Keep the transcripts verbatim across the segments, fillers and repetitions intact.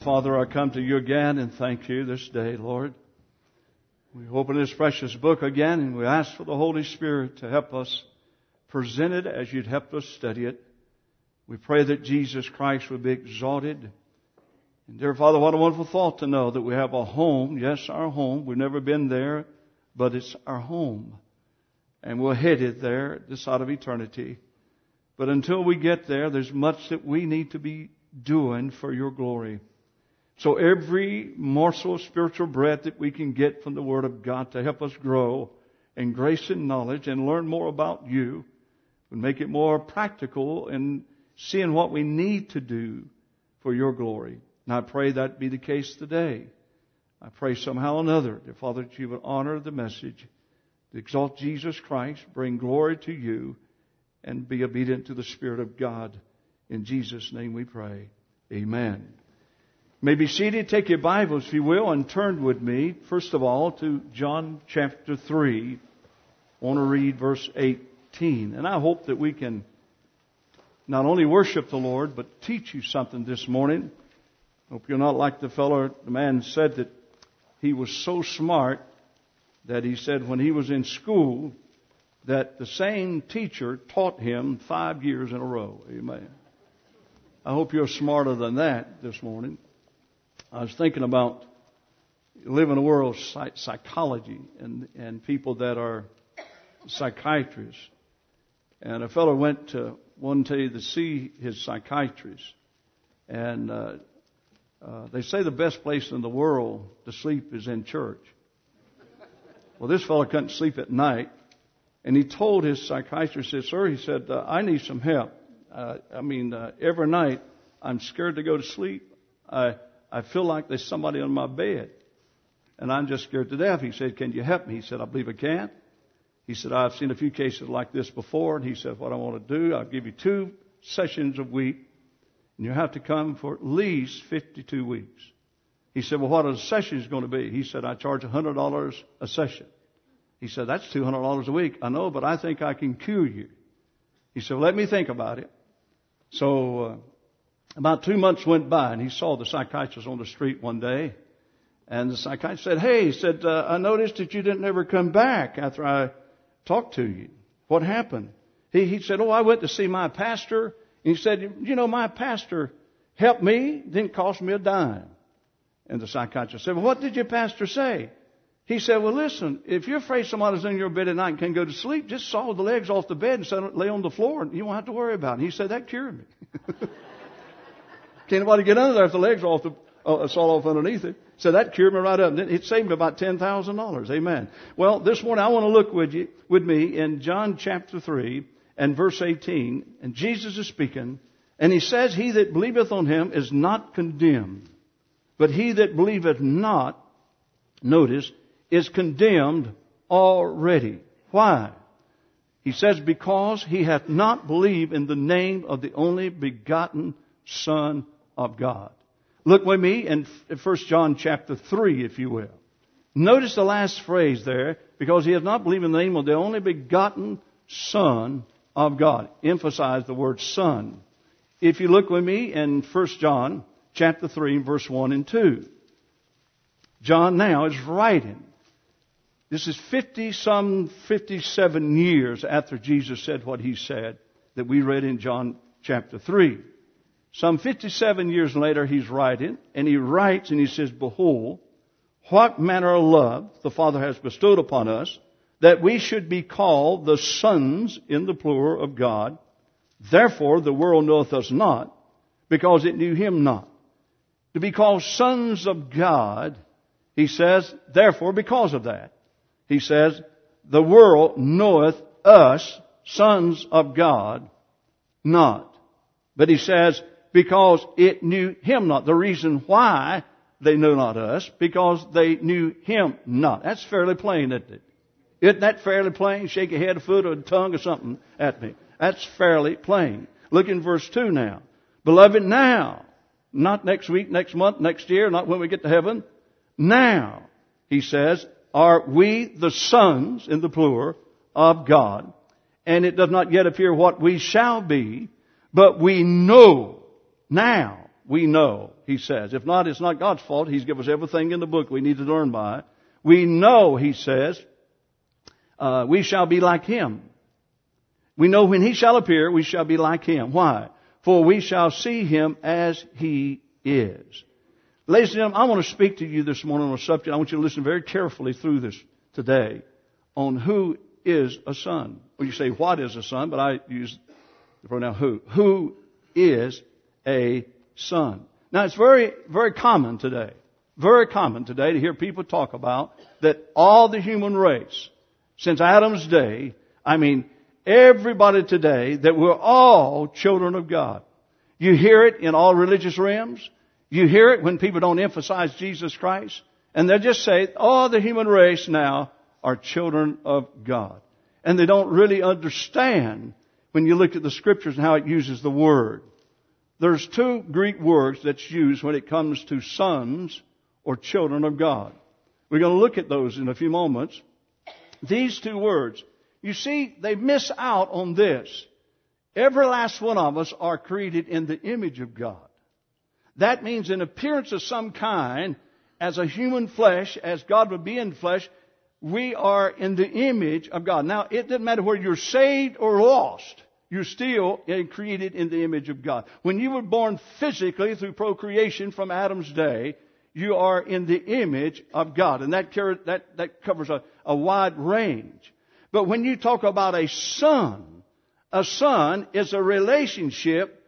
Father, I come to you again and thank you this day, Lord. We open this precious book again and we ask for the Holy Spirit to help us present it as you'd helped us study it. We pray that Jesus Christ would be exalted. And dear Father, what a wonderful thought to know that we have a home. Yes, our home. We've never been there, but it's our home. And we're headed there this side of eternity. But until we get there, there's much that we need to be doing for your glory. So every morsel of spiritual bread that we can get from the Word of God to help us grow in grace and knowledge and learn more about you would make it more practical in seeing what we need to do for your glory. And I pray that be the case today. I pray somehow or another, dear Father, that you would honor the message, to exalt Jesus Christ, bring glory to you, and be obedient to the Spirit of God. In Jesus' name we pray. Amen. You may be seated. Take your Bibles, if you will, and turn with me, first of all, to John chapter three. I want to read verse eighteen. And I hope that we can not only worship the Lord, but teach you something this morning. I hope you're not like the fellow, the man said that he was so smart that he said when he was in school that the same teacher taught him five years in a row. Amen. I hope you're smarter than that this morning. I was thinking about living in a world of psychology and, and people that are psychiatrists. And a fellow went to one day to see his psychiatrist. And uh, uh, they say the best place in the world to sleep is in church. Well, this fellow couldn't sleep at night. And he told his psychiatrist, he said, sir, he said, uh, I need some help. Uh, I mean, uh, every night I'm scared to go to sleep. I I feel like there's somebody on my bed. And I'm just scared to death. He said, can you help me? He said, I believe I can. He said, I've seen a few cases like this before. And he said, what I want to do, I'll give you two sessions a week. And you have to come for at least fifty-two weeks. He said, well, what are the sessions going to be? He said, I charge one hundred dollars a session. He said, that's two hundred dollars a week. I know, but I think I can cure you. He said, well, let me think about it. So uh, about two months went by, and he saw the psychiatrist on the street one day. And the psychiatrist said, hey, he said, uh, I noticed that you didn't ever come back after I talked to you. What happened? He, he said, oh, I went to see my pastor. And he said, you know, my pastor helped me. It didn't cost me a dime. And the psychiatrist said, well, what did your pastor say? He said, well, listen, if you're afraid somebody's in your bed at night and can't go to sleep, just saw the legs off the bed and sit, lay on the floor, and you won't have to worry about it. And he said, that cured me. Can't nobody get under there if the legs are off the, uh, saw off underneath it. So that cured me right up. It saved me about ten thousand dollars. Amen. Well, this morning I want to look with you, with me in John chapter three and verse eighteen. And Jesus is speaking. And he says, he that believeth on him is not condemned. But he that believeth not, notice, is condemned already. Why? He says, because he hath not believed in the name of the only begotten Son of God. Look with me in First John chapter three, if you will. Notice the last phrase there, because he has not believed in the name of the only begotten Son of God. Emphasize the word Son. If you look with me in First John chapter three, verse one and two. John now is writing. This is fifty, some fifty-seven years after Jesus said what he said that we read in John chapter three. Some fifty-seven years later, he's writing, and he writes, and he says, behold, what manner of love the Father has bestowed upon us, that we should be called the sons in the plural of God. Therefore, the world knoweth us not, because it knew him not. To be called sons of God, he says, therefore, because of that, he says, the world knoweth us, sons of God, not. But he says, because it knew him not. The reason why they know not us, because they knew him not. That's fairly plain, isn't it? Isn't that fairly plain? Shake your head, a foot, or a tongue, or something at me. That's fairly plain. Look in verse two now. Beloved, now, not next week, next month, next year, not when we get to heaven. Now, he says, are we the sons, in the plural, of God. And it does not yet appear what we shall be, but we know now We know, he says. If not, it's not God's fault. He's given us everything in the book we need to learn by. We know, he says, uh, we shall be like him. We know when he shall appear, we shall be like him. Why? For we shall see him as he is. Ladies and gentlemen, I want to speak to you this morning on a subject. I want you to listen very carefully through this today on who is a son. Well, you say, what is a son? But I use the pronoun who. Who is a son? Now, it's very, very common today, very common today to hear people talk about that all the human race, since Adam's day, I mean, everybody today, that we're all children of God. You hear it in all religious realms. You hear it when people don't emphasize Jesus Christ. And they just say, all the human race now are children of God. And they don't really understand when you look at the Scriptures and how it uses the word. There's two Greek words that's used when it comes to sons or children of God. We're going to look at those in a few moments. These two words, you see, they miss out on this. Every last one of us are created in the image of God. That means an appearance of some kind, as a human flesh, as God would be in flesh, we are in the image of God. Now, it doesn't matter whether you're saved or lost. You're still created in the image of God. When you were born physically through procreation from Adam's day, you are in the image of God. And that, that, that covers a, a wide range. But when you talk about a son, a son is a relationship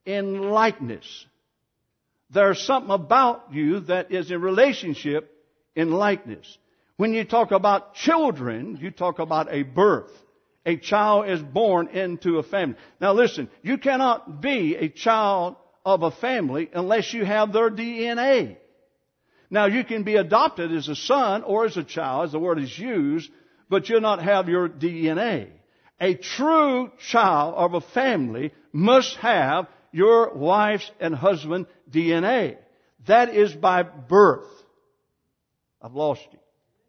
in likeness. There's something about you that is a relationship in likeness. When you talk about children, you talk about a birth. A child is born into a family. Now listen, you cannot be a child of a family unless you have their D N A. Now you can be adopted as a son or as a child, as the word is used, but you'll not have your D N A. A true child of a family must have your wife's and husband's D N A. That is by birth. I've lost you.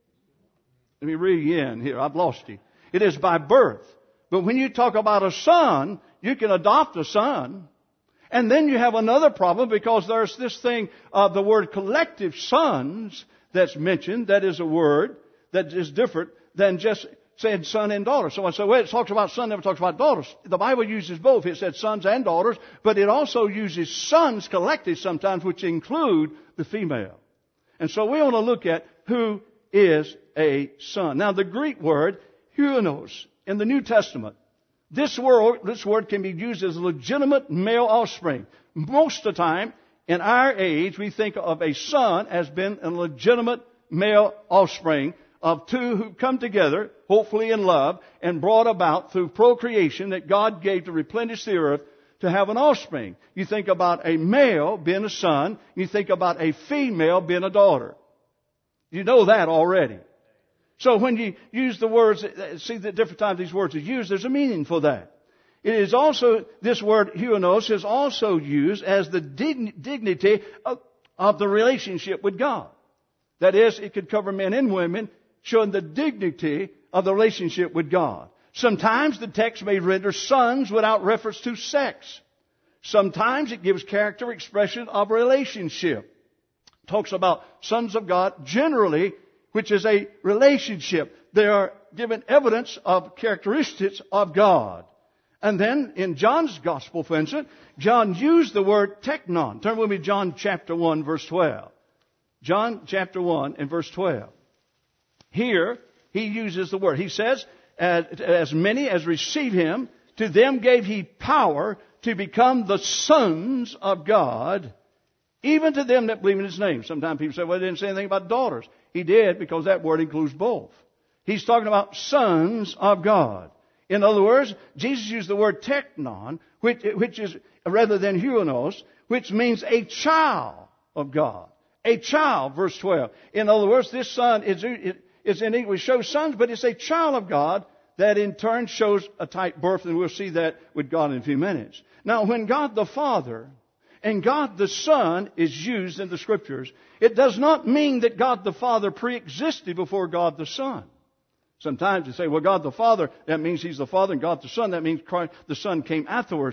Let me read again here. I've lost you. It is by birth. But when you talk about a son, you can adopt a son. And then you have another problem because there's this thing of the word collective sons that's mentioned. That is a word that is different than just saying son and daughter. Someone said, well, it talks about son, never talks about daughters. The Bible uses both. It said sons and daughters, but it also uses sons collective sometimes, which include the female. And so we want to look at who is a son. Now, the Greek word, huios, in the New Testament, this word, this word can be used as legitimate male offspring. Most of the time, in our age, we think of a son as being a legitimate male offspring of two who come together, hopefully in love, and brought about through procreation that God gave to replenish the earth to have an offspring. You think about a male being a son. You think about a female being a daughter. You know that already. So when you use the words, see the different times these words are used, there's a meaning for that. It is also, this word huios is also used as the dignity of, of the relationship with God. That is, it could cover men and women, showing the dignity of the relationship with God. Sometimes the text may render sons without reference to sex. Sometimes it gives character expression of relationship. It talks about sons of God generally, which is a relationship. They are given evidence of characteristics of God. And then in John's Gospel, for instance, John used the word teknon. Turn with me to John chapter one, verse twelve. John chapter one and verse twelve. Here, he uses the word. He says, as, as many as receive him, to them gave he power to become the sons of God, even to them that believe in his name. Sometimes people say, well, he didn't say anything about daughters. He did, because that word includes both. He's talking about sons of God. In other words, Jesus used the word teknon, which, which is rather than huios, which means a child of God. A child, verse twelve. In other words, this son is, is in English shows sons, but it's a child of God that in turn shows a type birth, and we'll see that with God in a few minutes. Now, when God the Father and God the Son is used in the Scriptures, it does not mean that God the Father pre-existed before God the Son. Sometimes you say, well, God the Father, that means He's the Father, and God the Son, that means Christ, the Son came afterwards.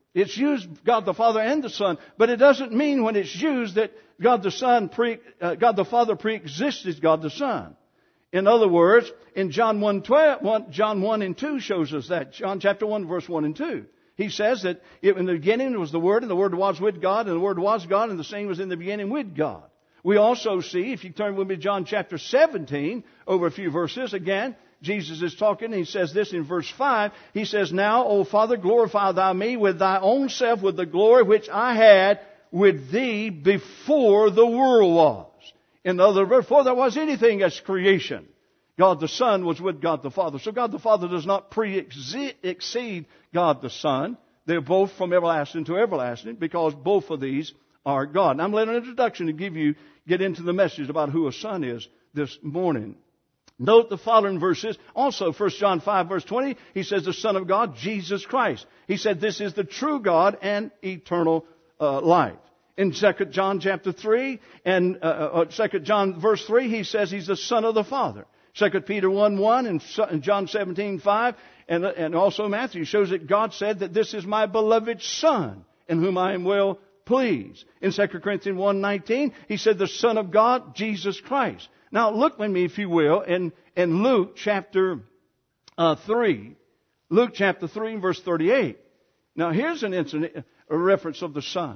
It's used God the Father and the Son, but it doesn't mean when it's used that God the Son, pre, uh, God the Father pre-existed God the Son. In other words, in John one, twelve, one, John one and two shows us that. John chapter one, verse one and two. He says that in the beginning was the Word, and the Word was with God, and the Word was God, and the same was in the beginning with God. We also see, if you turn with me to John chapter seventeen, over a few verses, again, Jesus is talking, and He says this in verse five. He says, Now, O Father, glorify Thou me with Thy own self, with the glory which I had with Thee before the world was. In other words, before there was anything as creation, God the Son was with God the Father. So God the Father does not pre-exceed God the Son. They're both from everlasting to everlasting because both of these are God. And I'm letting an introduction to give you, get into the message about who a son is this morning. Note the following verses. Also, First John five, verse twenty, he says the Son of God, Jesus Christ. He said this is the true God and eternal uh, life. In Second John chapter three and uh, uh, Second John verse three, he says he's the Son of the Father. Second Peter one, one and John seventeen, five and, and also Matthew shows that God said that this is my beloved Son in whom I am well pleased. In Second Corinthians one, nineteen, he said the Son of God, Jesus Christ. Now look with me, if you will, in, in Luke chapter uh, three. Luke chapter three, verse thirty-eight. Now here's an incident, a reference of the Son.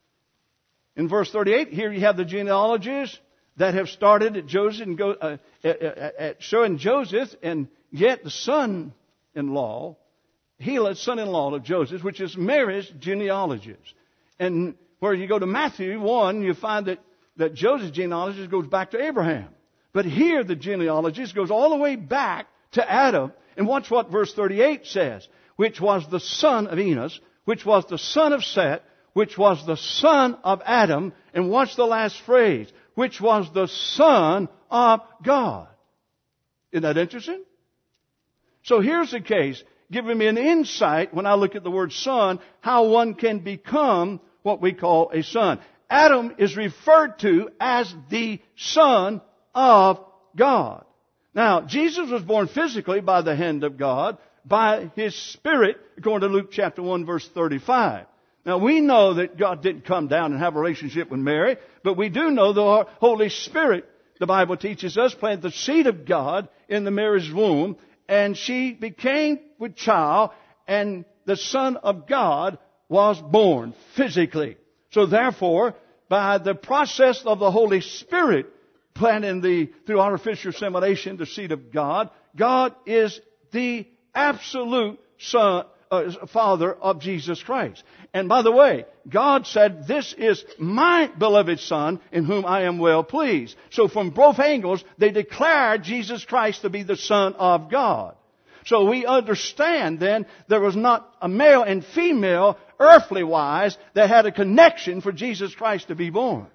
In verse thirty-eight, here you have the genealogies that have started at Joseph and go, uh, at, at showing Joseph, and yet the son-in-law, Hela's son-in-law of Joseph, which is Mary's genealogies. And where you go to Matthew one, you find that, that Joseph's genealogy goes back to Abraham. But here the genealogies goes all the way back to Adam. And watch what verse thirty-eight says, which was the son of Enos, which was the son of Seth, which was the son of Adam, and watch the last phrase, which was the Son of God. Isn't that interesting? So here's the case, giving me an insight when I look at the word son, how one can become what we call a son. Adam is referred to as the Son of God. Now, Jesus was born physically by the hand of God, by His Spirit, according to Luke chapter one, verse thirty-five. Now, we know that God didn't come down and have a relationship with Mary, but we do know the Holy Spirit, the Bible teaches us, planted the seed of God in the Mary's womb, and she became with child, and the Son of God was born physically. So therefore, by the process of the Holy Spirit planting the, through artificial insemination, the seed of God, God is the absolute Son, Uh, Father of Jesus Christ. And by the way, God said, this is my beloved Son in whom I am well pleased. So from both angles, they declared Jesus Christ to be the Son of God. So we understand then there was not a male and female, earthly wise, that had a connection for Jesus Christ to be born.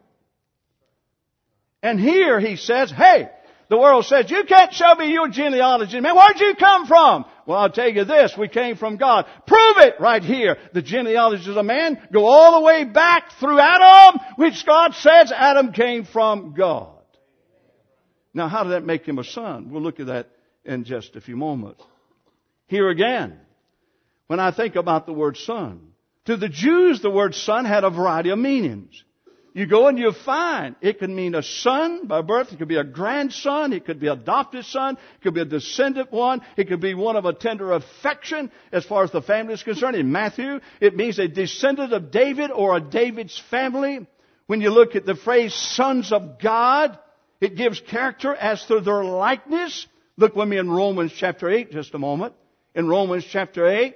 And here he says, hey, the world says, you can't show me your genealogy. Man, where'd you come from? Well, I'll tell you this, we came from God. Prove it right here. The genealogies of man go all the way back through Adam, which God says Adam came from God. Now, how did that make him a son? We'll look at that in just a few moments. Here again, when I think about the word son, to the Jews, the word son had a variety of meanings. You go and you find it could mean a son by birth. It could be a grandson. It could be an adopted son. It could be a descendant one. It could be one of a tender affection as far as the family is concerned. In Matthew, it means a descendant of David or a David's family. When you look at the phrase sons of God, it gives character as to their likeness. Look with me in Romans chapter eight just a moment. In Romans chapter eight.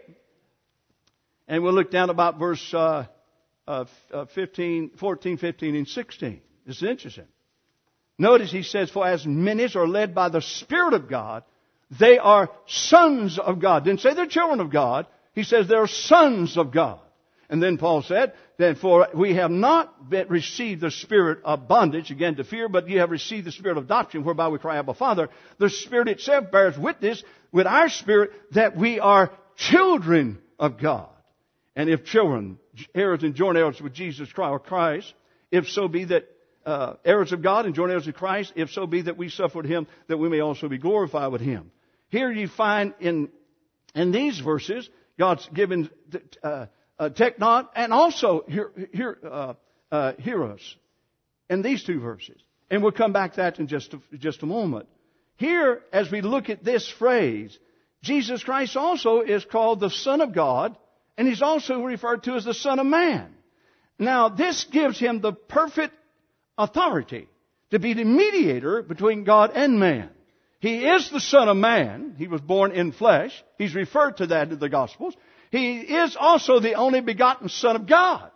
And we'll look down about verse Uh, Uh, fifteen, fourteen, fifteen, and sixteen. This is interesting. Notice he says, for as many as are led by the Spirit of God, they are sons of God. Didn't say they're children of God. He says they're sons of God. And then Paul said, then for we have not received the spirit of bondage, again to fear, but you have received the spirit of adoption, whereby we cry, Abba, Father. The Spirit itself bears witness with our spirit that we are children of God. And if children, heirs and joint heirs with Jesus Christ, if so be that uh, heirs of God and joint heirs of Christ, if so be that we suffer with Him, that we may also be glorified with Him. Here you find in in these verses, God's given uh, uh, teknon, and also hear, hear, uh, uh, hieros in these two verses. And we'll come back to that in just a, just a moment. Here, as we look at this phrase, Jesus Christ also is called the Son of God, and He's also referred to as the Son of Man. Now, this gives Him the perfect authority to be the mediator between God and man. He is the Son of Man. He was born in flesh. He's referred to that in the Gospels. He is also the only begotten Son of God.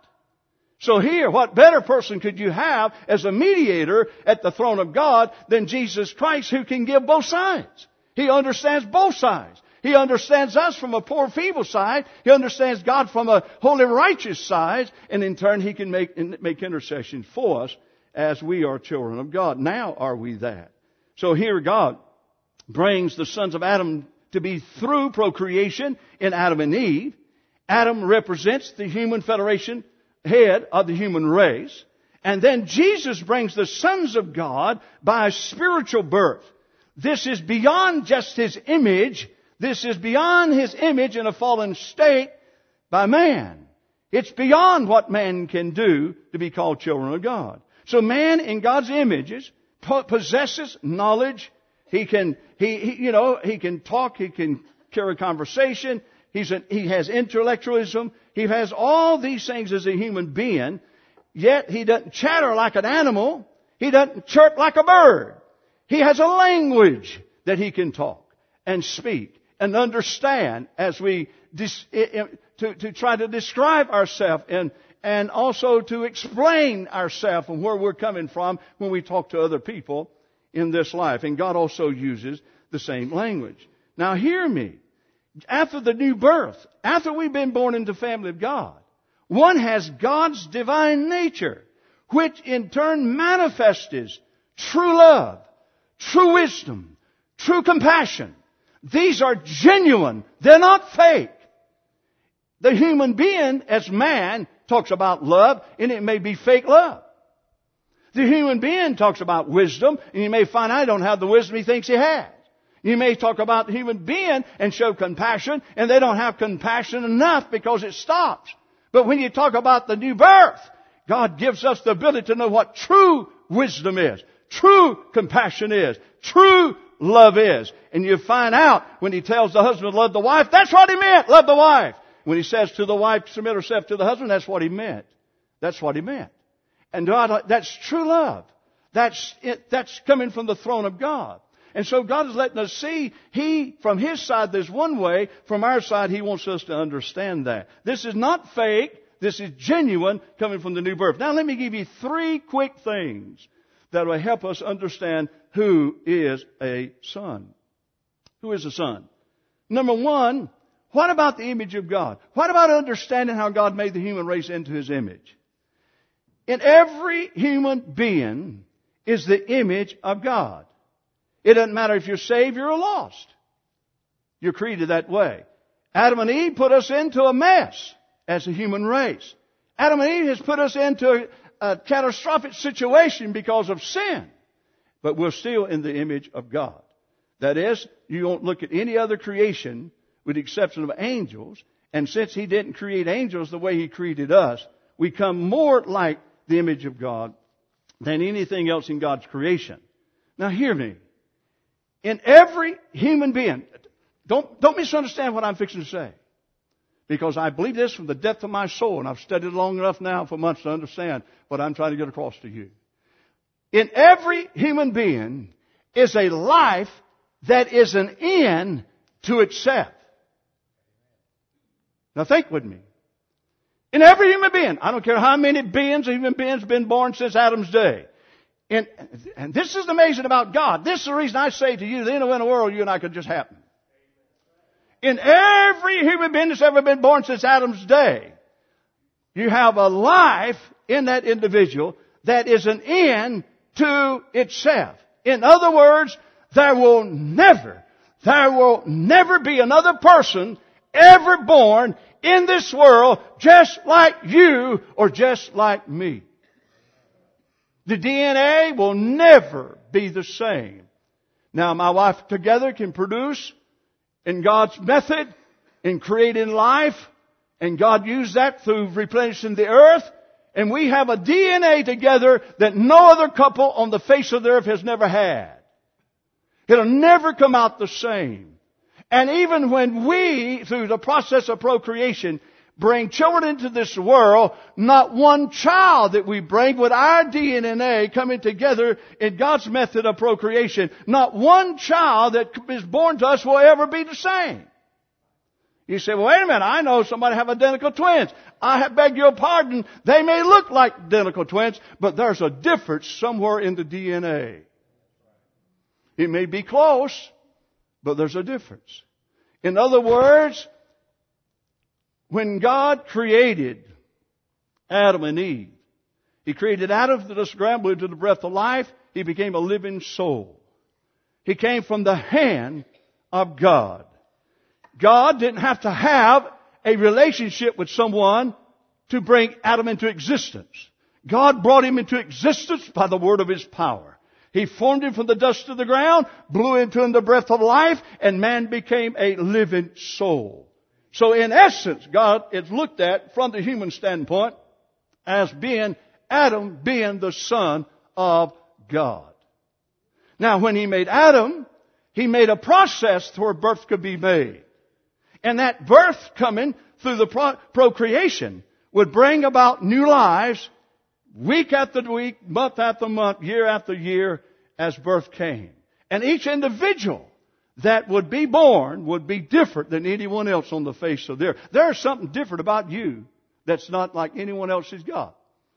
So here, what better person could you have as a mediator at the throne of God than Jesus Christ, who can give both sides? He understands both sides. He understands us from a poor, feeble side. He understands God from a holy, righteous side. And in turn, He can make, make intercession for us as we are children of God. Now are we that? So here God brings the sons of Adam to be through procreation in Adam and Eve. Adam represents the human federation, head of the human race. And then Jesus brings the sons of God by spiritual birth. This is beyond just His image. This is beyond His image in a fallen state by man. It's beyond what man can do to be called children of God. So man in God's images possesses knowledge. He can, he, he you know, he can talk. He can carry conversation. He's an, he has intellectualism. He has all these things as a human being. Yet he doesn't chatter like an animal. He doesn't chirp like a bird. He has a language that he can talk and speak and understand as we dis, to, to try to describe ourselves and and also to explain ourselves and where we're coming from when we talk to other people in this life. And God also uses the same language. Now hear me. After the new birth, after we've been born into the family of God, one has God's divine nature, which in turn manifests true love, true wisdom, true compassion. These are genuine. They're not fake. The human being, as man, talks about love, and it may be fake love. The human being talks about wisdom, and you may find I don't have the wisdom he thinks he has. You may talk about the human being and show compassion, and they don't have compassion enough because it stops. But when you talk about the new birth, God gives us the ability to know what true wisdom is, true compassion is, true love is. And you find out when He tells the husband to love the wife, that's what He meant, love the wife. When He says to the wife, submit herself to the husband, that's what He meant. That's what He meant. And God, that's true love. That's it, that's coming from the throne of God. And so God is letting us see, He, from His side, there's one way. From our side, He wants us to understand that. This is not fake. This is genuine, coming from the new birth. Now let me give you three quick things that will help us understand who is a son. Who is a son? Number one, what about the image of God? What about understanding how God made the human race into His image? In every human being is the image of God. It doesn't matter if you're saved or lost. You're created that way. Adam and Eve put us into a mess as a human race. Adam and Eve has put us into a, a catastrophic situation because of sin. But we're still in the image of God. That is, you don't look at any other creation with the exception of angels. And since He didn't create angels the way He created us, we come more like the image of God than anything else in God's creation. Now hear me. In every human being, don't, don't misunderstand what I'm fixing to say. Because I believe this from the depth of my soul, and I've studied it long enough now for months to understand what I'm trying to get across to you. In every human being is a life that is an end to itself. Now think with me. In every human being, I don't care how many billions of human beings have been born since Adam's day. And, and this is amazing about God. This is the reason I say to you, that anywhere in the world you and I could just happen. In every human being that's ever been born since Adam's day, you have a life in that individual that is an end to itself. In other words, there will never, there will never be another person ever born in this world just like you or just like me. The D N A will never be the same. Now, my wife together can produce in God's method in creating life And God used that through replenishing the earth. And we have a D N A together that no other couple on the face of the earth has never had. It'll never come out the same. And even when we, through the process of procreation, bring children into this world, not one child that we bring with our D N A coming together in God's method of procreation, not one child that is born to us will ever be the same. You say, well, wait a minute, I know somebody have identical twins. I beg your pardon, they may look like identical twins, but there's a difference somewhere in the D N A. It may be close, but there's a difference. In other words, when God created Adam and Eve, He created Adam to the scramble into the breath of life. He became a living soul. He came from the hand of God. God didn't have to have a relationship with someone to bring Adam into existence. God brought him into existence by the word of His power. He formed him from the dust of the ground, blew into him the breath of life, and man became a living soul. So in essence, God is looked at from the human standpoint as being Adam being the son of God. Now when He made Adam, He made a process where birth could be made. And that birth coming through the pro- procreation would bring about new lives week after week, month after month, year after year as birth came. And each individual that would be born would be different than anyone else on the face of the earth. There's something different about you that's not like anyone else has got.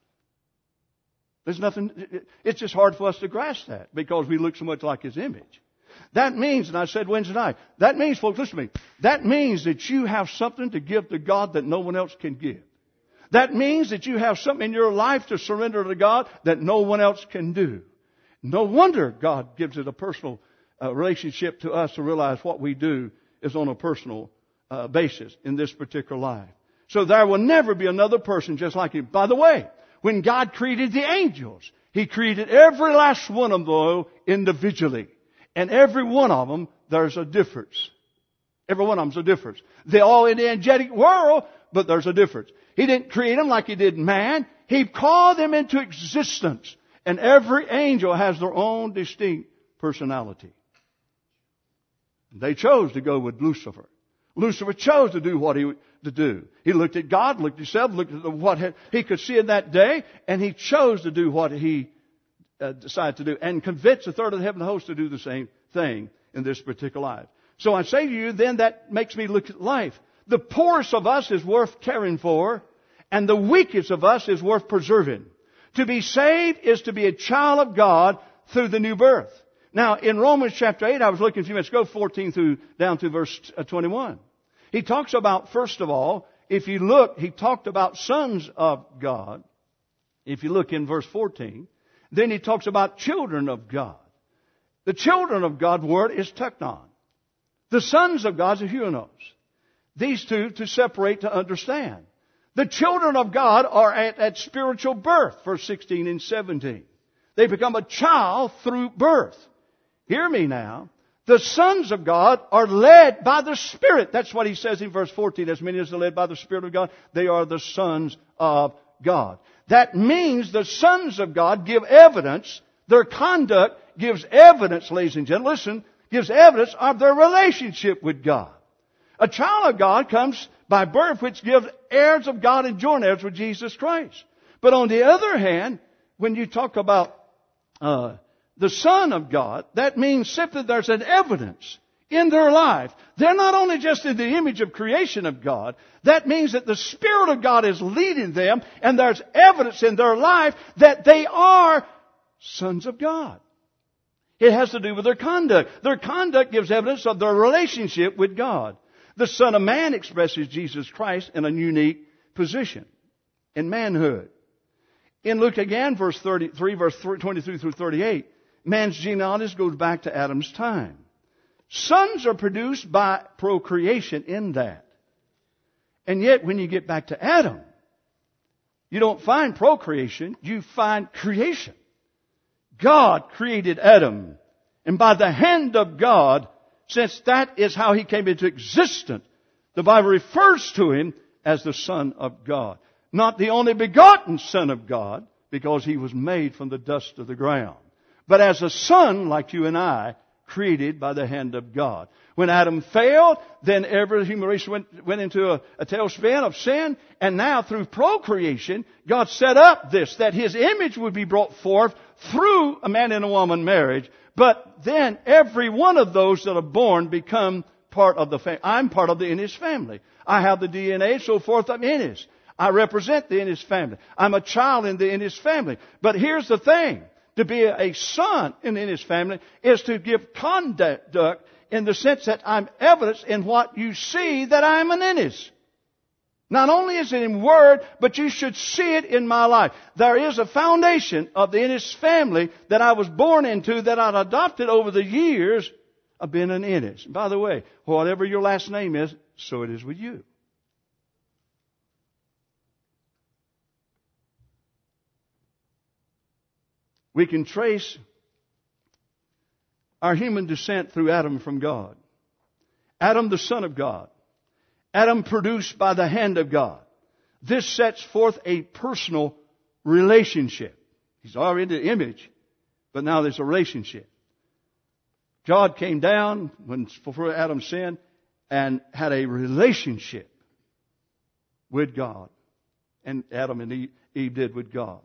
There's nothing, it's just hard for us to grasp that because we look so much like His image. That means, and I said Wednesday night, that means, folks, listen to me, that means that you have something to give to God that no one else can give. That means that you have something in your life to surrender to God that no one else can do. No wonder God gives it a personal uh, relationship to us to realize what we do is on a personal uh, basis in this particular life. So there will never be another person just like Him. By the way, when God created the angels, He created every last one of them individually. And every one of them, there's a difference. Every one of them's a difference. They're all in the angelic world, but there's a difference. He didn't create them like He did man. He called them into existence. And every angel has their own distinct personality. They chose to go with Lucifer. Lucifer chose to do what he to do. He looked at God, looked at himself, looked at what he could see in that day, and he chose to do what he uh, decided to do, and convinced a third of the heavenly host to do the same thing in this particular life. So I say to you, then that makes me look at life. The poorest of us is worth caring for, and the weakest of us is worth preserving. To be saved is to be a child of God through the new birth. Now, in Romans chapter eight, I was looking a few minutes ago, fourteen through, down to verse twenty-one. He talks about, first of all, if you look, he talked about sons of God. If you look in verse fourteen, then he talks about children of God. The children of God word is teknon. The sons of God is huios. These two to separate, to understand. The children of God are at, at spiritual birth, verse sixteen and seventeen. They become a child through birth. Hear me now. The sons of God are led by the Spirit. That's what he says in verse fourteen. As many as are led by the Spirit of God, they are the sons of God. That means the sons of God give evidence. Their conduct gives evidence, ladies and gentlemen. Listen, gives evidence of their relationship with God. A child of God comes by birth, which gives heirs of God and joint heirs with Jesus Christ. But on the other hand, when you talk about uh, the Son of God, that means simply there's an evidence in their life. They're not only just in the image of creation of God. That means that the Spirit of God is leading them, and there's evidence in their life that they are sons of God. It has to do with their conduct. Their conduct gives evidence of their relationship with God. The Son of Man expresses Jesus Christ in a unique position in manhood. In Luke again, verse thirty-three, verse twenty-three through thirty-eight, man's genealogy goes back to Adam's time. Sons are produced by procreation in that. And yet, when you get back to Adam, you don't find procreation, you find creation. God created Adam. And by the hand of God, since that is how he came into existence, the Bible refers to him as the Son of God. Not the only begotten Son of God, because He was made from the dust of the ground, but as a son like you and I, created by the hand of God. When Adam failed, then every human race went, went into a, a tailspin of sin, and now through procreation, God set up this, that His image would be brought forth through a man and a woman marriage, but then every one of those that are born become part of the family. I'm part of the Ennis family. I have the D N A, so forth, I'm Ennis. I represent the Ennis family. I'm a child in the Ennis family. But here's the thing. To be a son in Ennis family is to give conduct in the sense that I'm evidence in what you see that I'm an Ennis. Not only is it in word, but you should see it in my life. There is a foundation of the Ennis family that I was born into, that I've adopted over the years of being an Ennis. By the way, whatever your last name is, so it is with you. We can trace our human descent through Adam from God. Adam, the Son of God. Adam, produced by the hand of God. This sets forth a personal relationship. He's already the image, but now there's a relationship. God came down when before Adam sinned and had a relationship with God. And Adam and Eve, Eve did with God.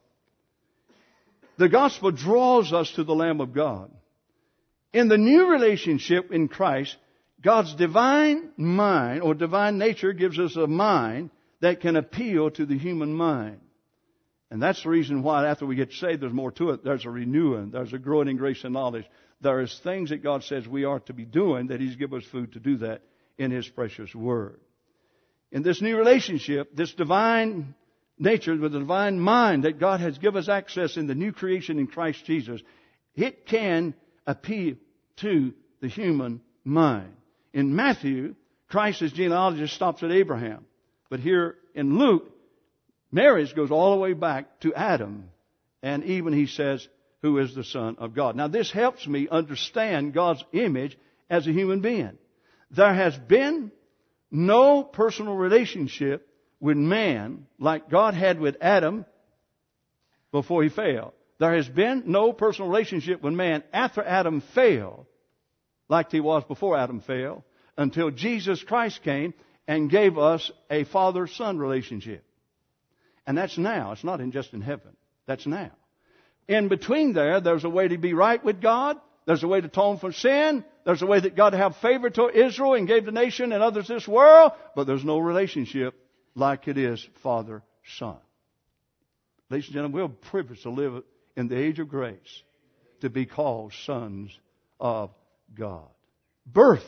The gospel draws us to the Lamb of God. In the new relationship in Christ, God's divine mind or divine nature gives us a mind that can appeal to the human mind. And that's the reason why after we get saved, there's more to it. There's a renewing. There's a growing in grace and knowledge. There is things that God says we are to be doing, that He's given us food to do that in His precious Word. In this new relationship, this divine nature, with the divine mind that God has given us access in the new creation in Christ Jesus, it can appeal to the human mind. In Matthew, Christ's genealogy stops at Abraham. But here in Luke, marriage goes all the way back to Adam. And even he says, who is the Son of God. Now this helps me understand God's image as a human being. There has been no personal relationship with man like God had with Adam before he fell. There has been no personal relationship with man after Adam fell like he was before Adam fell until Jesus Christ came and gave us a father-son relationship. And that's now. It's not in just in heaven. That's now. In between there, there's a way to be right with God. There's a way to atone for sin. There's a way that God have favor to Israel and gave the nation and others this world. But there's no relationship like it is father-son. Ladies and gentlemen, we're privileged to live in the age of grace to be called sons of God. Birth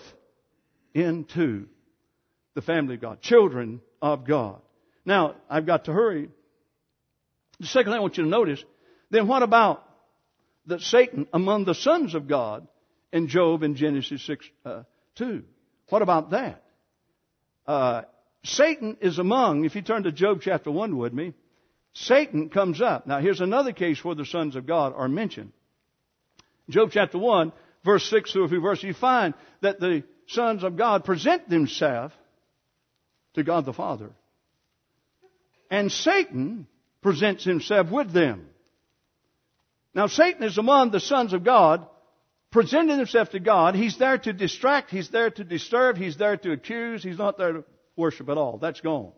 into the family of God. Children of God. Now, I've got to hurry. The second thing I want you to notice, then what about that Satan among the sons of God in Job in Genesis six, uh, two? What about that? Uh, Satan is among, if you turn to Job chapter one with me, Satan comes up. Now here's another case where the sons of God are mentioned. Job chapter one, verse six through a few verses, you find that the sons of God present themselves to God the Father. And Satan presents himself with them. Now Satan is among the sons of God, presenting himself to God. He's there to distract. He's there to disturb. He's there to accuse. He's not there to worship at all. That's gone.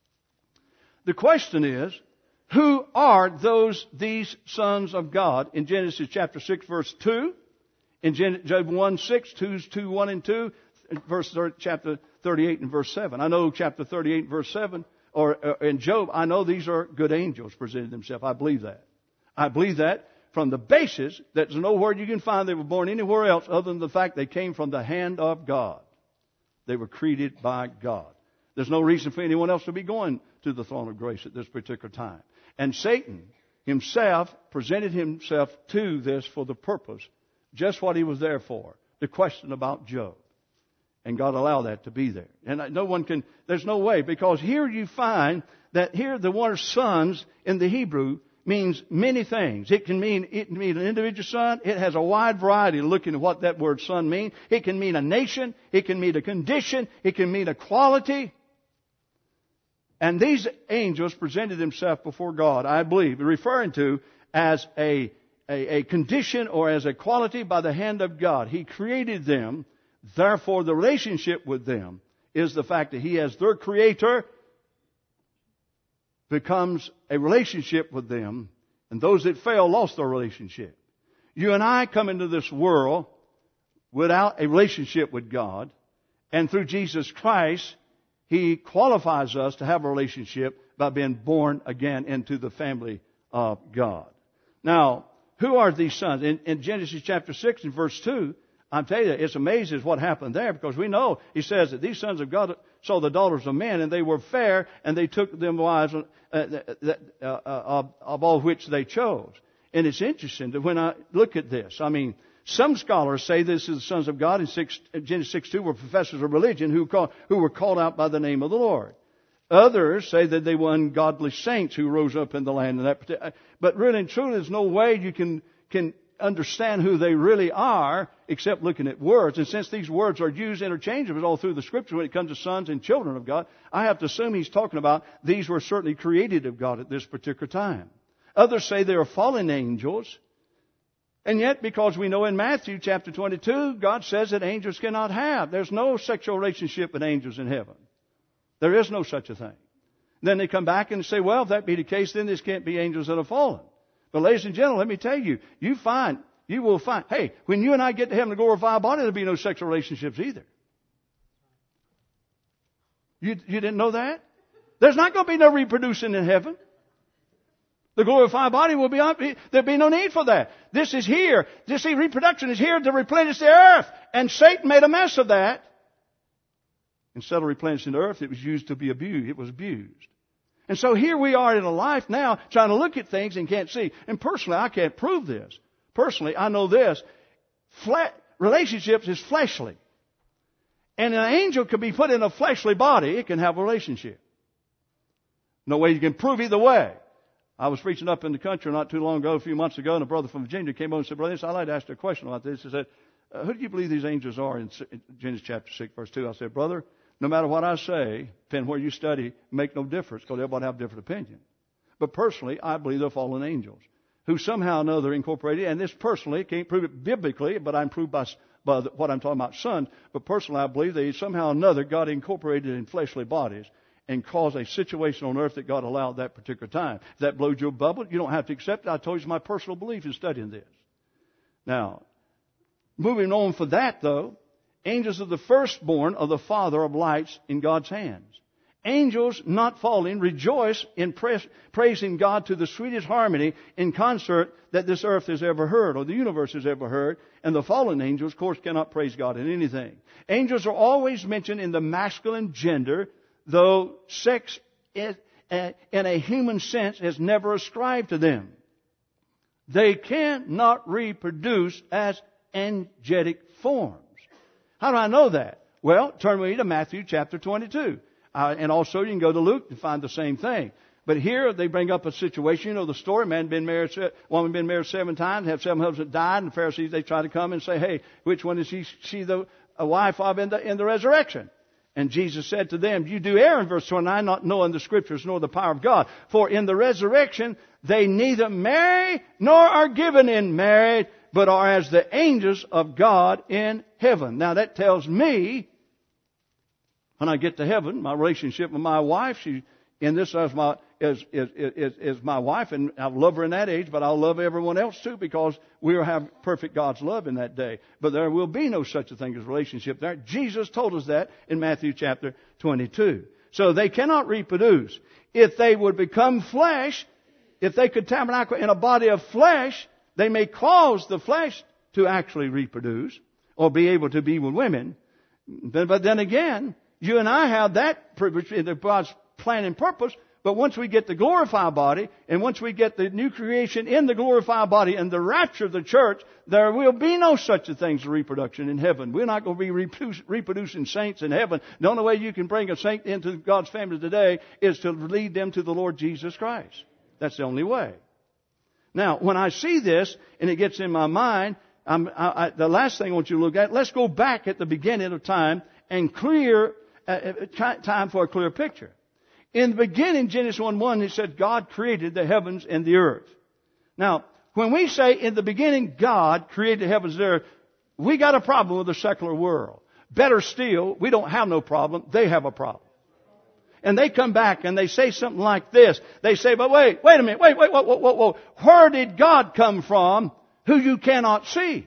The question is, who are those, these sons of God? In Genesis chapter six, verse two. In Job one, six, two, two, one and two. Verse chapter thirty-eight and verse seven. I know chapter thirty-eight and verse seven. Or uh, in Job, I know these are good angels presenting themselves. I believe that. I believe that from the basis that there's nowhere you can find they were born anywhere else other than the fact they came from the hand of God. They were created by God. There's no reason for anyone else to be going to the throne of grace at this particular time. And Satan himself presented himself to this for the purpose, just what he was there for, the question about Job. And God allowed that to be there. And no one can, there's no way, because here you find that here the word sons in the Hebrew means many things. It can mean, it can mean an individual son. It has a wide variety of looking at what that word son means. It can mean a nation. It can mean a condition. It can mean a quality. And these angels presented themselves before God, I believe, referring to as a, a, a condition or as a quality by the hand of God. He created them. Therefore, the relationship with them is the fact that He, as their Creator, becomes a relationship with them. And those that fail lost their relationship. You and I come into this world without a relationship with God. And through Jesus Christ, He qualifies us to have a relationship by being born again into the family of God. Now, who are these sons? In, in Genesis chapter six and verse two, I'm telling you, it's amazing what happened there, because we know He says that these sons of God saw the daughters of men, and they were fair, and they took them wives uh, uh, uh, of, of all which they chose. And it's interesting that when I look at this, I mean, some scholars say this is the sons of God in six, Genesis six two were professors of religion who, call, who were called out by the name of the Lord. Others say that they were ungodly saints who rose up in the land. In that, but really and truly, there's no way you can, can understand who they really are except looking at words. And since these words are used interchangeably all through the Scripture when it comes to sons and children of God, I have to assume He's talking about these were certainly created of God at this particular time. Others say they are fallen angels. And yet, because we know in Matthew chapter twenty-two, God says that angels cannot have. There's no sexual relationship with angels in heaven. There is no such a thing. Then they come back and say, well, if that be the case, then this can't be angels that have fallen. But ladies and gentlemen, let me tell you, you find, you will find, hey, when you and I get to heaven to glorify a body, there'll be no sexual relationships either. You, you didn't know that? There's not going to be no reproducing in heaven. The glorified body will be, there'll be no need for that. This is here. This see, reproduction is here to replenish the earth. And Satan made a mess of that. Instead of replenishing the earth, it was used to be abused. It was abused. And so here we are in a life now trying to look at things and can't see. And personally, I can't prove this. Personally, I know this. Fle- relationships is fleshly. And an angel can be put in a fleshly body. It can have a relationship. No way you can prove either way. I was preaching up in the country not too long ago, a few months ago, and a brother from Virginia came over and said, Brother, I'd like to ask you a question about this. He said, uh, who do you believe these angels are in Genesis chapter six, verse two? I said, Brother, no matter what I say, depending where you study, make no difference, because everybody have different opinions. But personally, I believe they're fallen angels who somehow or another incorporated, and this personally, can't prove it biblically, but I'm proved by, by what I'm talking about, sons. But personally, I believe they somehow or another got incorporated in fleshly bodies and caused a situation on earth that God allowed that particular time. If that blows your bubble, you don't have to accept it. I told you my personal belief in studying this. Now, moving on for that, though, angels are the firstborn of the Father of lights in God's hands. Angels, not falling, rejoice in praise, praising God to the sweetest harmony in concert that this earth has ever heard or the universe has ever heard. And the fallen angels, of course, cannot praise God in anything. Angels are always mentioned in the masculine gender, though sex is, uh, in a human sense is never ascribed to them. They cannot reproduce as angelic forms. How do I know that? Well, turn with me to Matthew chapter twenty-two. Uh, and also you can go to Luke and find the same thing. But here they bring up a situation, you know the story, man been married, woman been married seven times, have seven husbands that died, and the Pharisees, they try to come and say, hey, which one is she, she the a wife of in the, in the resurrection? And Jesus said to them, you do err in verse twenty-nine, not knowing the Scriptures nor the power of God. For in the resurrection they neither marry nor are given in marriage, but are as the angels of God in heaven. Now that tells me, when I get to heaven, my relationship with my wife, she in this as my is is is, is my wife, and I love her in that age, but I'll love everyone else too, because we will have perfect God's love in that day. But there will be no such a thing as relationship there. Jesus told us that in Matthew chapter twenty-two. So they cannot reproduce. If they would become flesh, if they could tabernacle in a body of flesh, they may cause the flesh to actually reproduce or be able to be with women. But then again, you and I have that privilege in God's plan and purpose. But once we get the glorified body, and once we get the new creation in the glorified body and the rapture of the church, there will be no such a thing as reproduction in heaven. We're not going to be reproducing saints in heaven. The only way you can bring a saint into God's family today is to lead them to the Lord Jesus Christ. That's the only way. Now, when I see this, and it gets in my mind, I'm, I, I, the last thing I want you to look at, let's go back at the beginning of time and clear, uh, time for a clear picture. In the beginning, Genesis one one, he said God created the heavens and the earth. Now, when we say in the beginning God created the heavens and the earth, we got a problem with the secular world. Better still, we don't have no problem. They have a problem. And they come back and they say something like this. They say, but wait, wait a minute, wait, wait, wait, wait, wait, wait. Where did God come from who you cannot see?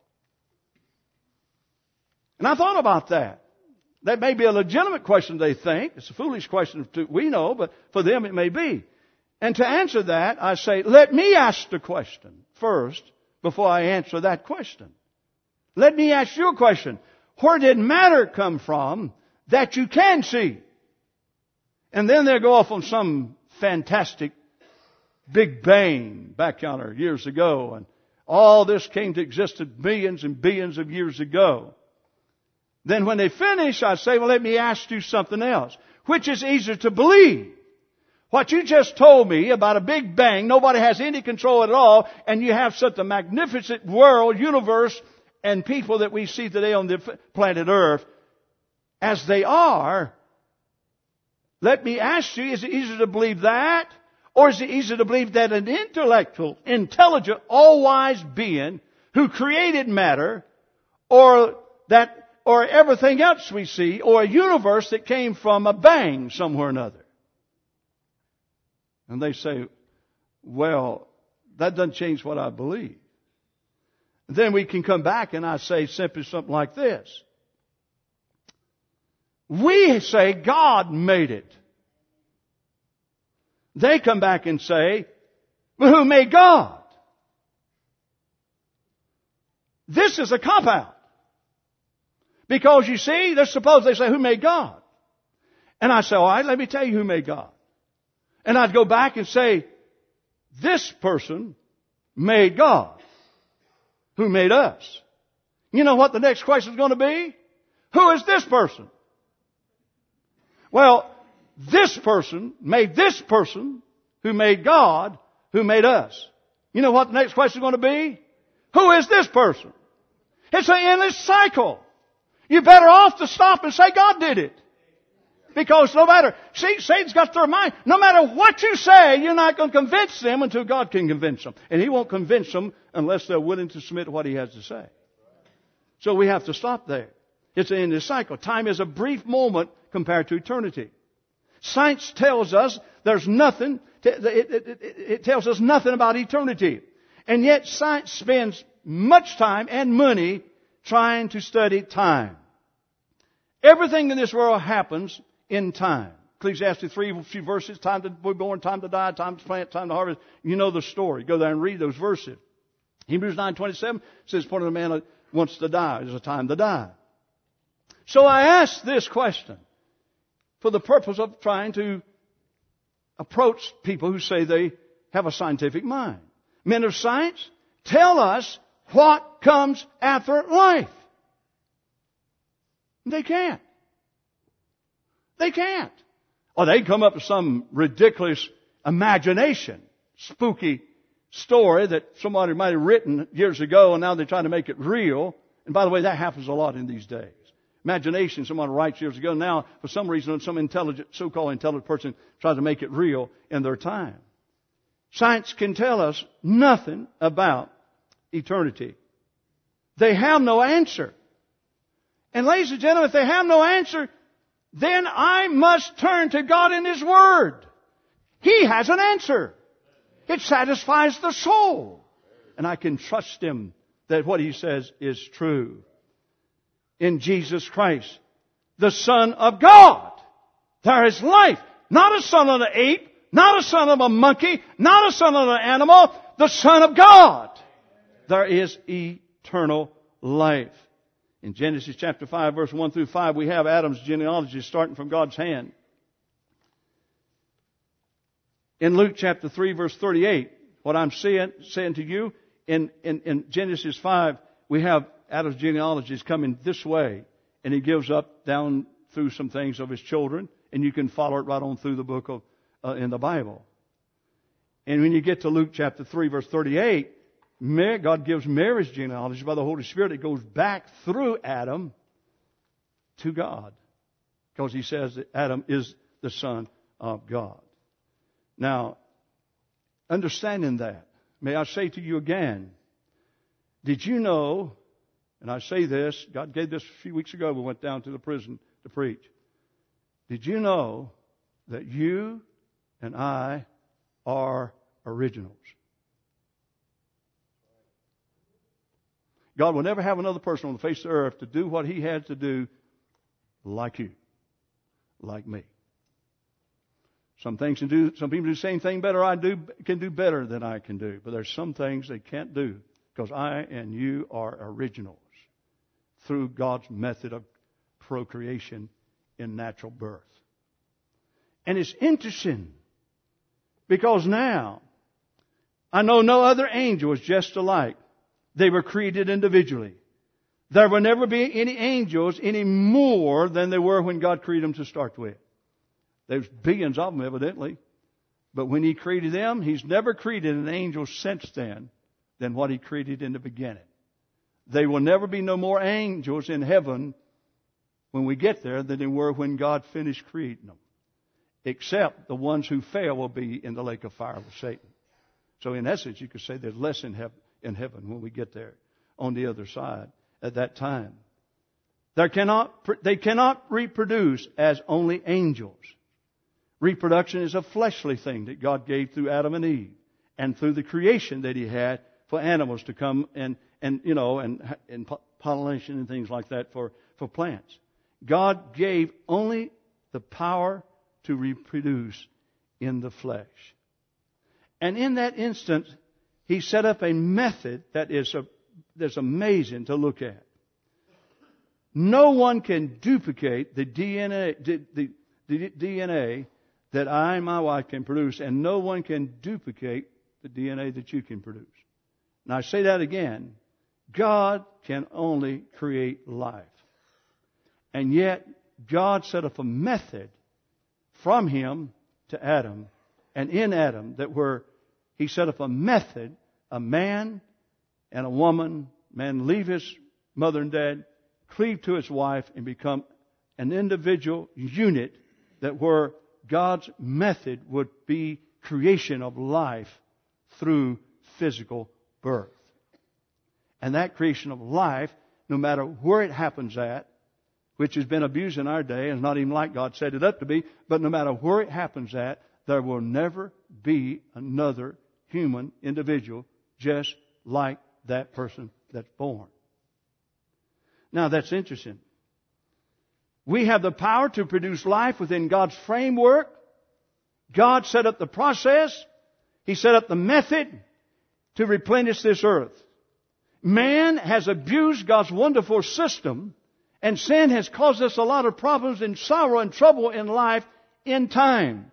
And I thought about that. That may be a legitimate question, they think. It's a foolish question, we know, but for them it may be. And to answer that, I say, let me ask the question first before I answer that question. Let me ask you a question. Where did matter come from that you can see? And then they go off on some fantastic Big Bang back yonder years ago. And all this came to existence billions and billions of years ago. Then when they finish, I say, well, let me ask you something else. Which is easier to believe? What you just told me about a Big Bang, nobody has any control at all, and you have such a magnificent world, universe, and people that we see today on the planet Earth, as they are, let me ask you, is it easier to believe that? Or is it easier to believe that an intellectual, intelligent, all-wise being who created matter, or that or everything else we see, or a universe that came from a bang somewhere or another? And they say, well, that doesn't change what I believe. Then we can come back and I say simply something like this. We say God made it. They come back and say, well, who made God? This is a cop-out. Because you see, let's suppose they say, who made God? And I say, all right, let me tell you who made God. And I'd go back and say, this person made God. Who made us? You know what the next question is going to be? Who is this person? Well, this person made this person who made God, who made us. You know what the next question is going to be? Who is this person? It's an endless cycle. You're better off to stop and say God did it. Because no matter, see, Satan's got their mind. No matter what you say, you're not going to convince them until God can convince them. And He won't convince them unless they're willing to submit to what He has to say. So we have to stop there. It's an endless cycle. Time is a brief moment compared to eternity. Science tells us there's nothing, it, it, it, it tells us nothing about eternity. And yet science spends much time and money trying to study time. Everything in this world happens in time. Ecclesiastes three, a few verses, time to be born, time to die, time to plant, time to harvest. You know the story. Go there and read those verses. Hebrews nine twenty-seven says, "For the man that wants to die, there's a time to die." So I ask this question for the purpose of trying to approach people who say they have a scientific mind. Men of science, tell us what comes after life. They can't. They can't. Or they come up with some ridiculous imagination, spooky story that somebody might have written years ago, and now they're trying to make it real. And by the way, that happens a lot in these days. Imagination, someone writes years ago, now for some reason some intelligent, so-called intelligent person tries to make it real in their time. Science can tell us nothing about eternity. They have no answer. And ladies and gentlemen, if they have no answer, then I must turn to God in His Word. He has an answer. It satisfies the soul. And I can trust Him that what He says is true. In Jesus Christ, the Son of God, there is life. Not a son of an ape, not a son of a monkey, not a son of an animal, the Son of God. There is eternal life. In Genesis chapter five, verse one through five, we have Adam's genealogy starting from God's hand. In Luke chapter three, verse thirty-eight, what I'm saying, saying to you, in, in, in Genesis five, we have Adam's genealogy is coming this way, and he gives up down through some things of his children, and you can follow it right on through the book of uh, in the Bible. And when you get to Luke chapter three, verse thirty-eight, Mary, God gives Mary's genealogy by the Holy Spirit. It goes back through Adam to God, because He says that Adam is the son of God. Now, understanding that, may I say to you again, did you know, and I say this, God gave this a few weeks ago, we went down to the prison to preach. Did you know that you and I are originals? God will never have another person on the face of the earth to do what He had to do like you, like me. Some things can do, some people do the same thing better I do, can do better than I can do. But there's some things they can't do because I and you are originals through God's method of procreation in natural birth. And it's interesting because now I know no other angel is just alike. They were created individually. There will never be any angels any more than there were when God created them to start with. There's billions of them, evidently. But when He created them, He's never created an angel since then than what He created in the beginning. There will never be no more angels in heaven when we get there than there were when God finished creating them. Except the ones who fail will be in the lake of fire with Satan. So in essence, you could say there's less in heaven, in heaven when we get there on the other side at that time. There cannot, they cannot reproduce as only angels. Reproduction is a fleshly thing that God gave through Adam and Eve and through the creation that He had for animals to come and, and you know, and, and pollination and things like that for, for plants. God gave only the power to reproduce in the flesh. And in that instant, He set up a method that is a, that's amazing to look at. No one can duplicate the D N A, the, the, the D N A that I and my wife can produce, and no one can duplicate the D N A that you can produce. And I say that again. God can only create life. And yet, God set up a method from Him to Adam, and in Adam, that where He set up a method, a man and a woman, man leave his mother and dad, cleave to his wife, and become an individual unit that where God's method would be creation of life through physical birth. And that creation of life, no matter where it happens at, which has been abused in our day, and not even like God set it up to be, but no matter where it happens at, there will never be another human individual just like that person that's born. Now that's interesting. We have the power to produce life within God's framework. God set up the process. He set up the method to replenish this earth. Man has abused God's wonderful system, and sin has caused us a lot of problems and sorrow and trouble in life in time.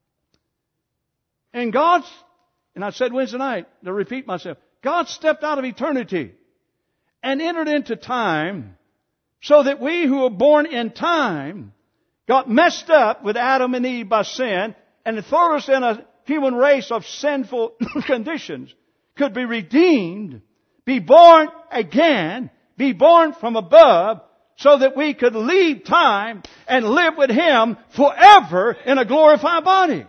And God's, and I said Wednesday night, to repeat myself, God stepped out of eternity and entered into time so that we who were born in time got messed up with Adam and Eve by sin and thrown us in a human race of sinful conditions, could be redeemed, be born again, be born from above, so that we could leave time and live with Him forever in a glorified body.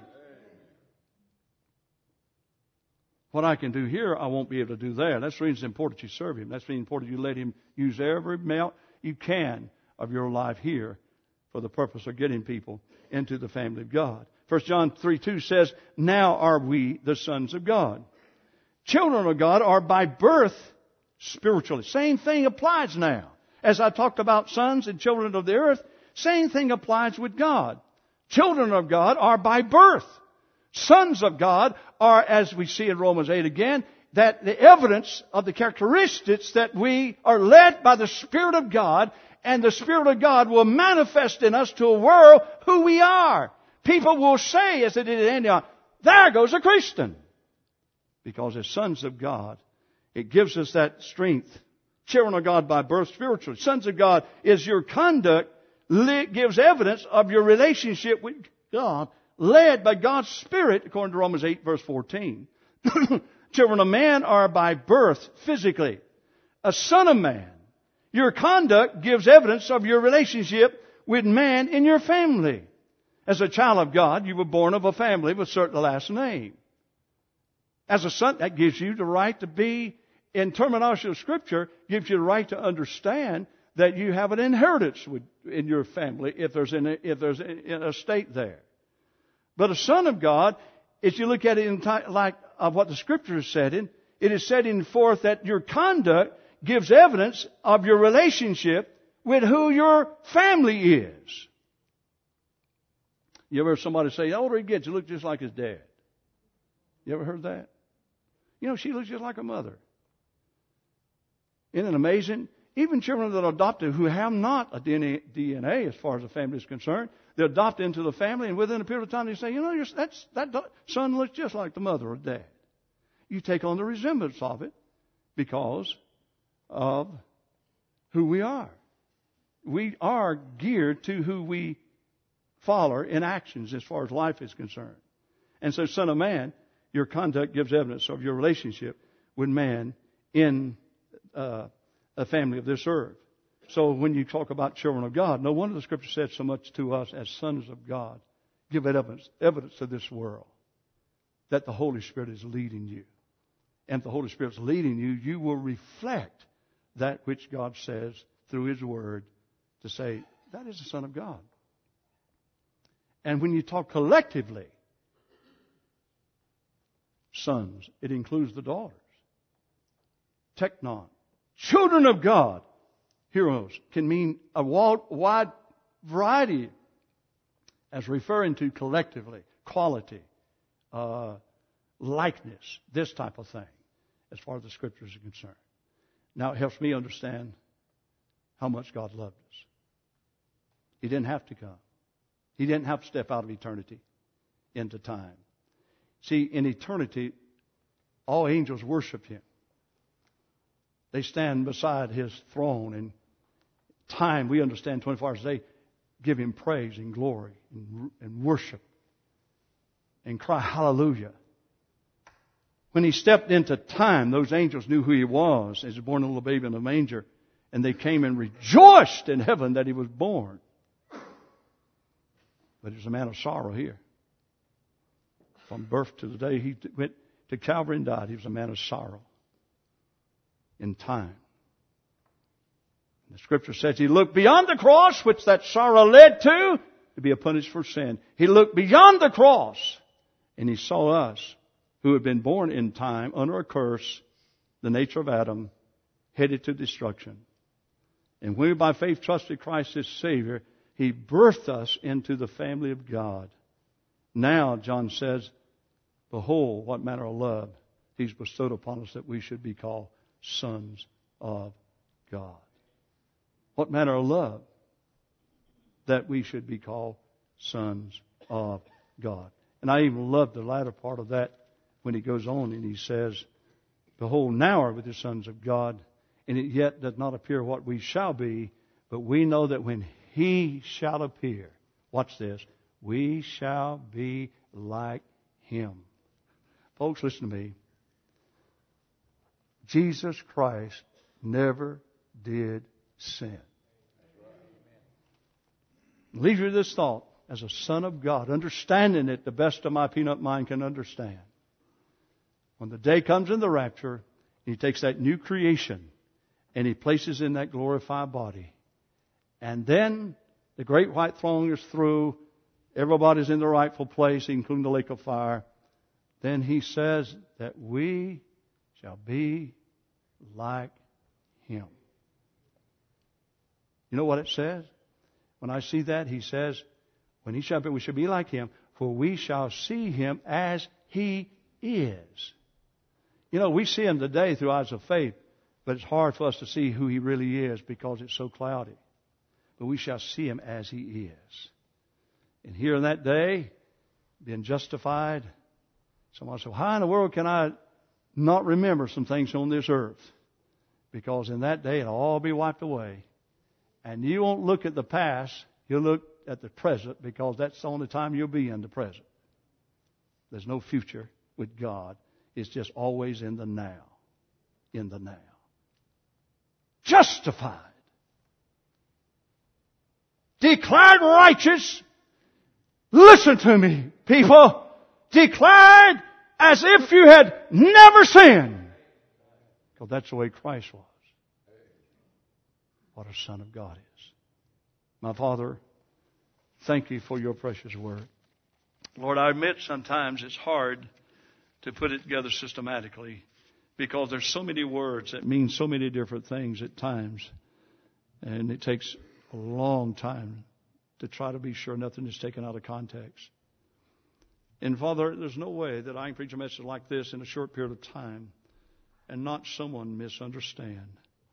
What I can do here, I won't be able to do there. That's the reason it's important you serve Him. That's the reason it's important you let Him use every amount you can of your life here for the purpose of getting people into the family of God. First John three two says, now are we the sons of God. Children of God are by birth spiritually. Same thing applies now. As I talked about sons and children of the earth, same thing applies with God. Children of God are by birth. Sons of God are, as we see in Romans eight again, that the evidence of the characteristics that we are led by the Spirit of God, and the Spirit of God will manifest in us to a world who we are. People will say, as they did at Antioch, there goes a Christian. Because as sons of God, it gives us that strength. Children of God by birth spiritually. Sons of God is your conduct, gives evidence of your relationship with God, led by God's Spirit, according to Romans eight, verse fourteen. Children of man are by birth physically. A son of man. Your conduct gives evidence of your relationship with man in your family. As a child of God, you were born of a family with a certain last name. As a son, that gives you the right to be, in terminology of Scripture, gives you the right to understand that you have an inheritance with, in your family if there's an, if there's an estate there. But a son of God, if you look at it in time, like of what the Scripture is setting, it is setting forth that your conduct gives evidence of your relationship with who your family is. You ever heard somebody say, the older he gets, he looks just like his dad? You ever heard that? You know, she looks just like her mother. Isn't it amazing? Even children that are adopted who have not a D N A as far as the family is concerned, they're adopted into the family, and within a period of time they say, you know, that's, that son looks just like the mother or dad. You take on the resemblance of it because of who we are. We are geared to who we follow in actions as far as life is concerned. And so, son of man, your conduct gives evidence of your relationship with man in uh, a family of this earth. So when you talk about children of God, no wonder the Scripture said so much to us as sons of God. Give evidence, evidence to this world that the Holy Spirit is leading you. And if the Holy Spirit is leading you, you will reflect that which God says through His Word to say, that is the Son of God. And when you talk collectively, sons, it includes the daughters. Teknon. Children of God, heroes, can mean a wide variety as referring to collectively, quality, uh, likeness, this type of thing, as far as the Scriptures are concerned. Now it helps me understand how much God loved us. He didn't have to come. He didn't have to step out of eternity into time. See, in eternity, all angels worship Him. They stand beside His throne, and time, we understand twenty-four hours a day, give Him praise and glory and, and worship and cry hallelujah. When He stepped into time, those angels knew who He was as He was born a little baby in a manger, and they came and rejoiced in heaven that He was born. But He was a man of sorrow here. From birth to the day He went to Calvary and died, He was a man of sorrow in time. The Scripture says He looked beyond the cross, which that sorrow led to, to be a punishment for sin. He looked beyond the cross, and He saw us, who had been born in time, under a curse, the nature of Adam, headed to destruction. And when we by faith trusted Christ as Savior, He birthed us into the family of God. Now, John says, behold, what manner of love He's bestowed upon us that we should be called sons of God. What manner of love that we should be called sons of God. And I even love the latter part of that when he goes on and he says, behold, now are we the sons of God, and it yet does not appear what we shall be, but we know that when He shall appear, watch this, we shall be like Him. Folks, listen to me. Jesus Christ never did sin. Leave you with this thought. As a son of God, understanding it the best of my peanut mind can understand. When the day comes in the rapture, He takes that new creation and He places in that glorified body. And then the great white throne is through. Everybody's in the rightful place, including the lake of fire. Then He says that we shall be like Him. You know what it says? When I see that, He says, when He shall be, we shall be like Him, for we shall see Him as He is. You know, we see Him today through eyes of faith, but it's hard for us to see who He really is because it's so cloudy. But we shall see Him as He is. And here in that day, being justified, someone said, how in the world can I not remember some things on this earth? Because in that day, it'll all be wiped away. And you won't look at the past, you'll look at the present, because that's the only time you'll be in the present. There's no future with God. It's just always in the now. In the now. Justified. Declared righteous. Listen to me, people. Declared as if you had never sinned. Because that's the way Christ was. What a Son of God is. My Father, thank you for your precious word. Lord, I admit sometimes it's hard to put it together systematically because there's so many words that mean so many different things at times. And it takes a long time to try to be sure nothing is taken out of context. And Father, there's no way that I can preach a message like this in a short period of time and not someone misunderstand.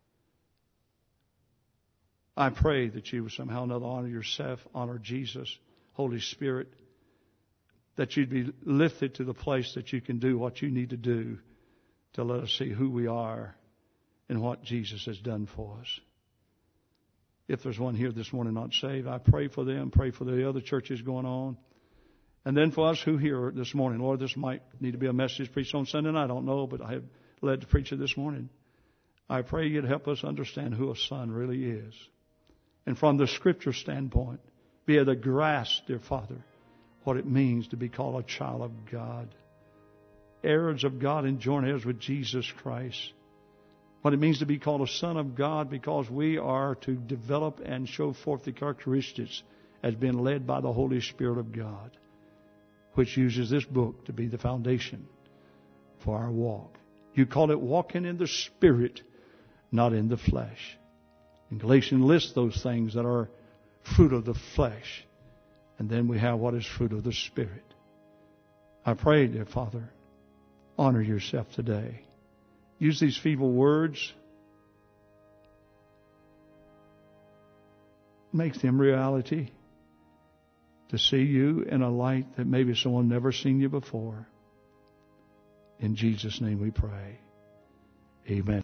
I pray that you would somehow another honor yourself, honor Jesus, Holy Spirit, that you'd be lifted to the place that you can do what you need to do to let us see who we are and what Jesus has done for us. If there's one here this morning not saved, I pray for them, pray for the other churches going on. And then for us who here this morning, Lord, this might need to be a message preached on Sunday night. I don't know, but I have led to preach it this morning. I pray you'd help us understand who a son really is. And from the Scripture standpoint, be able to grasp, dear Father, what it means to be called a child of God. Heirs of God and joint heirs with Jesus Christ. What it means to be called a son of God, because we are to develop and show forth the characteristics as being led by the Holy Spirit of God, which uses this book to be the foundation for our walk. You call it walking in the Spirit, not in the flesh. And Galatians lists those things that are fruit of the flesh. And then we have what is fruit of the Spirit. I pray, dear Father, honor yourself today. Use these feeble words. Make them reality. To see you in a light that maybe someone never seen you before. In Jesus' name we pray. Amen.